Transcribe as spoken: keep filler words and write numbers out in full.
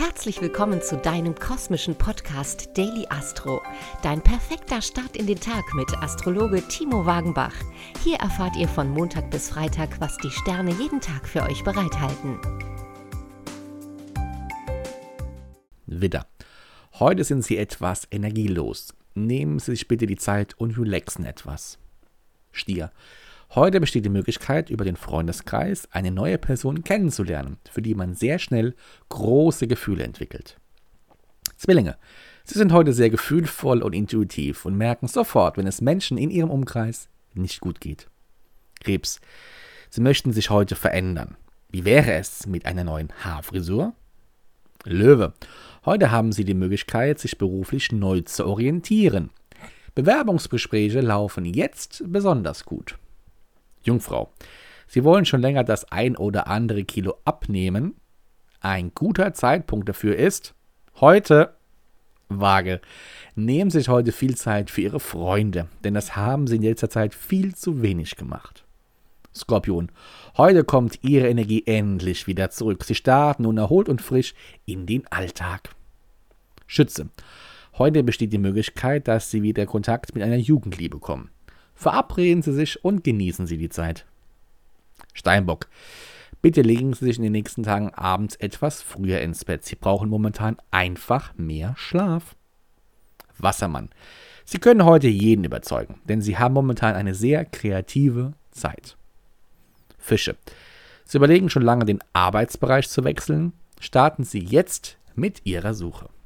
Herzlich willkommen zu deinem kosmischen Podcast Daily Astro. Dein perfekter Start in den Tag mit Astrologe Timo Wagenbach. Hier erfahrt ihr von Montag bis Freitag, was die Sterne jeden Tag für euch bereithalten. Widder. Heute sind Sie etwas energielos. Nehmen Sie sich bitte die Zeit und relaxen etwas. Stier. Heute besteht die Möglichkeit, über den Freundeskreis eine neue Person kennenzulernen, für die man sehr schnell große Gefühle entwickelt. Zwillinge. Sie sind heute sehr gefühlvoll und intuitiv und merken sofort, wenn es Menschen in Ihrem Umkreis nicht gut geht. Krebs. Sie möchten sich heute verändern. Wie wäre es mit einer neuen Haarfrisur? Löwe. Heute haben Sie die Möglichkeit, sich beruflich neu zu orientieren. Bewerbungsgespräche laufen jetzt besonders gut. Jungfrau. Sie wollen schon länger das ein oder andere Kilo abnehmen. Ein guter Zeitpunkt dafür ist heute. Waage. Nehmen Sie sich heute viel Zeit für Ihre Freunde, denn das haben Sie in letzter Zeit viel zu wenig gemacht. Skorpion. Heute kommt Ihre Energie endlich wieder zurück. Sie starten nun erholt und frisch in den Alltag. Schütze. Heute besteht die Möglichkeit, dass Sie wieder Kontakt mit einer Jugendliebe bekommen. Verabreden Sie sich und genießen Sie die Zeit. Steinbock. Bitte legen Sie sich in den nächsten Tagen abends etwas früher ins Bett. Sie brauchen momentan einfach mehr Schlaf. Wassermann. Sie können heute jeden überzeugen, denn Sie haben momentan eine sehr kreative Zeit. Fische. Sie überlegen schon lange, den Arbeitsbereich zu wechseln. Starten Sie jetzt mit Ihrer Suche.